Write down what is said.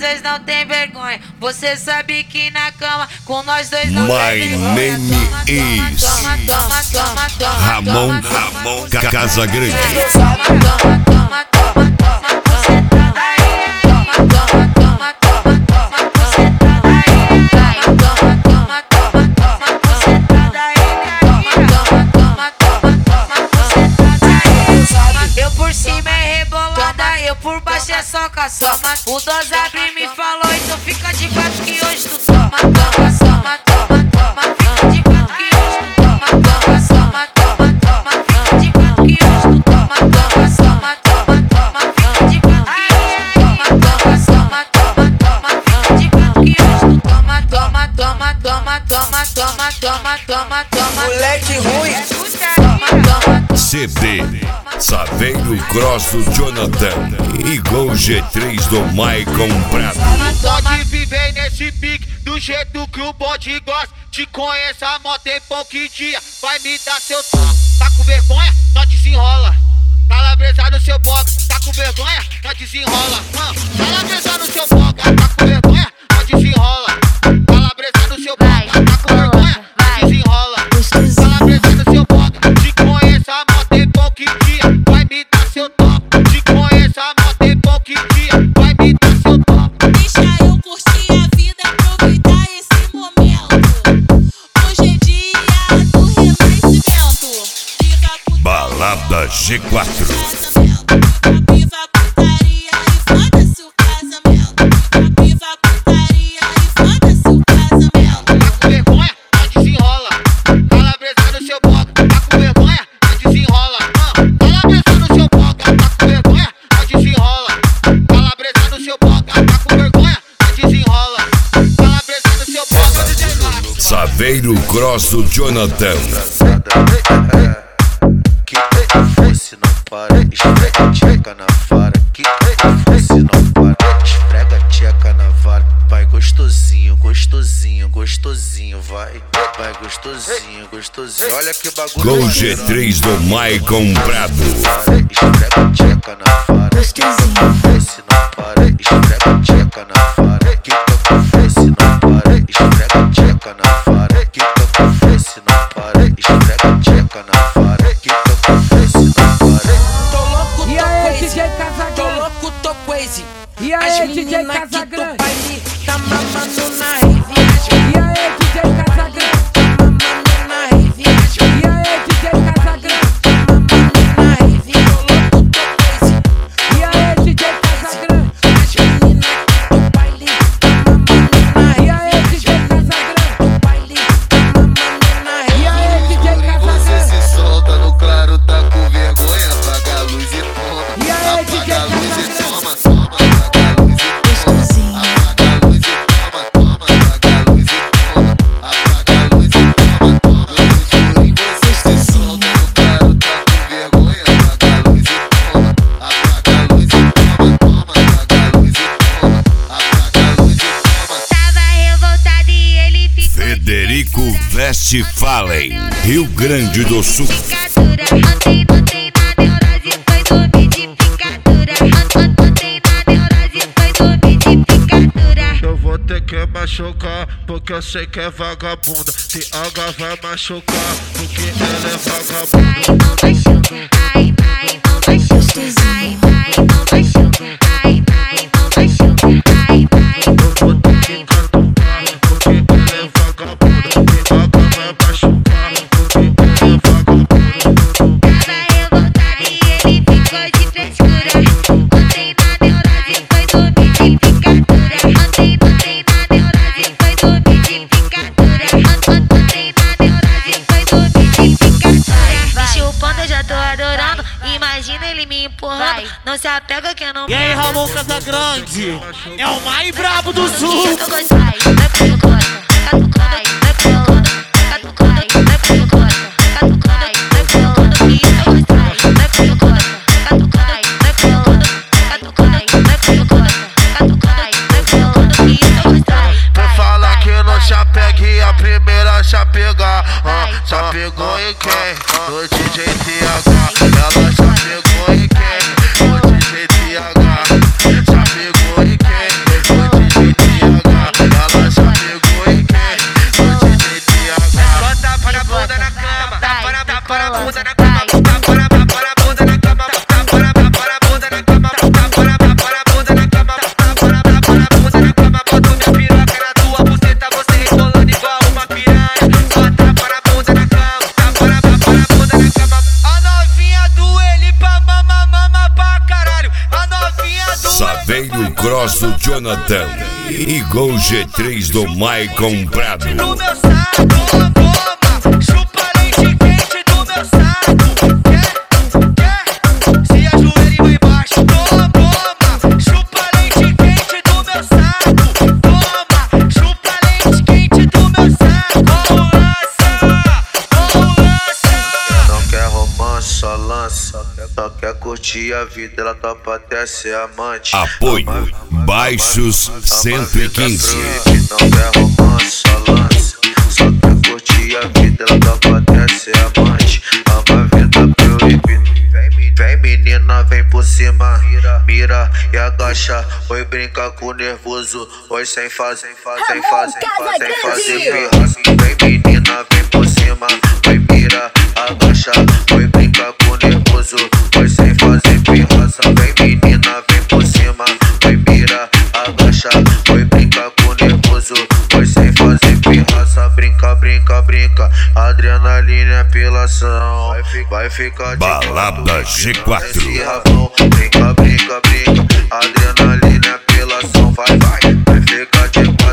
dois não tem vergonha. Você sabe que na cama com nós dois não tem vergonha. My name is Ramon Casagrande. Eu por cima é rebolada, eu por baixo é só caçoma. O Dose abre e me falou, então fica de quatro que hoje tu toma. Toma, toma, toma, toma. Fica de quatro que hoje tu toma. Toma, toma, toma, toma. Fica de quatro que hoje tu toma. Toma, toma, toma, toma. Fica de quatro que hoje tu toma. Toma, toma, toma, toma. Fica de quatro que hoje tu toma. Toma, toma, toma, toma, toma, toma, toma, toma. Moleque ruim. Toma, toma. CD Saveiro Cross do Jonathan e Gol G3 do Maicon Prado. Pode viver nesse pique do jeito que o bonde gosta. Te conheço há mó tempo que dia vai me dar seu toque. Tá com vergonha? Só desenrola. Calabresa no seu boga. Tá com vergonha? Só desenrola. Calabresa no seu boga. Tá com vergonha? Só desenrola. Calabresa no seu boga. Tá com vergonha? Só desenrola. Calabresa no seu boga. Te conheço há mó tempo que dia vai me dar seu toque. Te conheço há mó tempo que dia vai me dar seu toque. Deixa eu curtir a vida, aproveitar esse momento. Hoje é dia do renascimento. Viva a Balada G4. Viva a putaria e foda-se o casamento. Viva a putaria e foda-se o casamento. Tá com vergonha? Só desenrola. Calabresa no seu boca. Tá com vergonha? Só desenrola. Calabresa no seu boca. Tá com vergonha? Só desenrola. Calabresa no seu boca. Tá com vergonha? Só desenrola. Calabresa no seu boca. Saveiro Cross do Jonathan. Que fosse não para, esfrega tcheca na vara. Que fosse não para, esfrega tcheca na vara. Vai gostosinho, gostosinho, gostosinho, vai. Vai gostosinho, gostosinho. Olha que bagulho. Gol G3 do Maicon Prado. Esfrega tcheca na vara. Que fosse não para, esfrega tcheca na vara. Que fosse não para, esfrega tcheca na vara. Que fosse não para, esfrega tcheca na vara. Que fosse não para. Tô louco, E tô aí, crazy. DJ Casagrande? Tô louco, tô crazy. E aí, As DJ meninas aqui do Casagrande? baile tá mamando na rave. E aí, DJ Casagrande? Tá mamando na rave. E aí, DJ Casagrande? Tá mamando na rave. Tô louco, tô crazy. E aí, DJ Casagrande? As meninas aqui do baile tá mamando na E rave. aí, DJ Casagrande? Do baile tá mamando na E rave. aí, DJ Casagrande? Você se solta no claro, tá com vergonha. Apaga a luz e toma. E aí, DJ Apaga a luz e Casagrande? toma, toma. Apaga a luz e toma. Apaga a luz e toma, toma. Apaga a luz e toma. Apaga a luz e toma, toma. Você se solta no claro, tá com vergonha. Apaga a luz e toma. Apaga a luz e toma, toma. Apaga a luz e toma. Apaga a luz e toma. Tava revoltado e ele ficou Federico Westphalen, Rio Grande do Sul. picadura. Ontem na neurose foi dormir de picadura. Ontem na neurose foi dormir de picadura. Eu vou ter que machucar, porque eu sei que é vagabunda. Se H vai machucar, porque ela é vagabunda. Ai, não machuca. Ai, não machuca. Ai, não machuca. Ai, não machuca. Ai, Eu vou ter que catucar, porque ela é vagabunda. Se H vai machucar, porque ela é vagabunda. tava revoltado e ele ficou de frescura. Ontem na neurose foi dormir de picadura. Ontem na neurose foi dormir de picadura. Ontem na neurose foi dormir de picadura. Me chupando eu já tô adorando. Imagina ele me empurrando. Não se apega que eu não. E aí, Ramon Casagrande? É o mais brabo do sul! Eu gostei, vai catucando, catucando, vai colando, catucando, vai catucando, catucando, vai colando, e eu gostei, vai catucando, catucando, vai colando, catucando, vai catucando, catucando, vai colando, e eu gostei. Pra falar que não se apegue, a primeira se apegar. Se apegou em quem? No DJ TH. Ela se apegou em quem? No DJ TH. Se apegou em quem? No Cross do Jonathan e Gol G3 do Maicon Prado. Do meu saco, toma, chupa leite quente do meu saco. Quer? Se ajoelha e vai embaixo. Toma, chupa leite quente do meu saco. Toma, chupa leite quente do meu saco. Não quer romance, só lança. Só quer curtir a vida, ela topa até ser amante. Apoio Baixos 115. Não quer romance, só lança. Só quer curtir a vida, ela topa até ser amante. Ama a vida proibida. Vem menina, vem por cima. Mira e agacha. Oi, brinca com nervoso. Oi, sem fazer pirraça. Vem menina, vem por cima. Oi, mira, agacha. Oi, brinca com nervoso. Oi, sem fazer pirraça. Vem menina, vem por cima. Oi, mira, agacha. Oi, brinca com nervoso. Oi, sem fazer pirraça. Brinca, brinca, brinca. Adrenalina é apelação. Vai ficar de Balada G4. esse rabão. Brinca, brinca, brinca. Adrenalina é apelação. Vai ficar de quatro.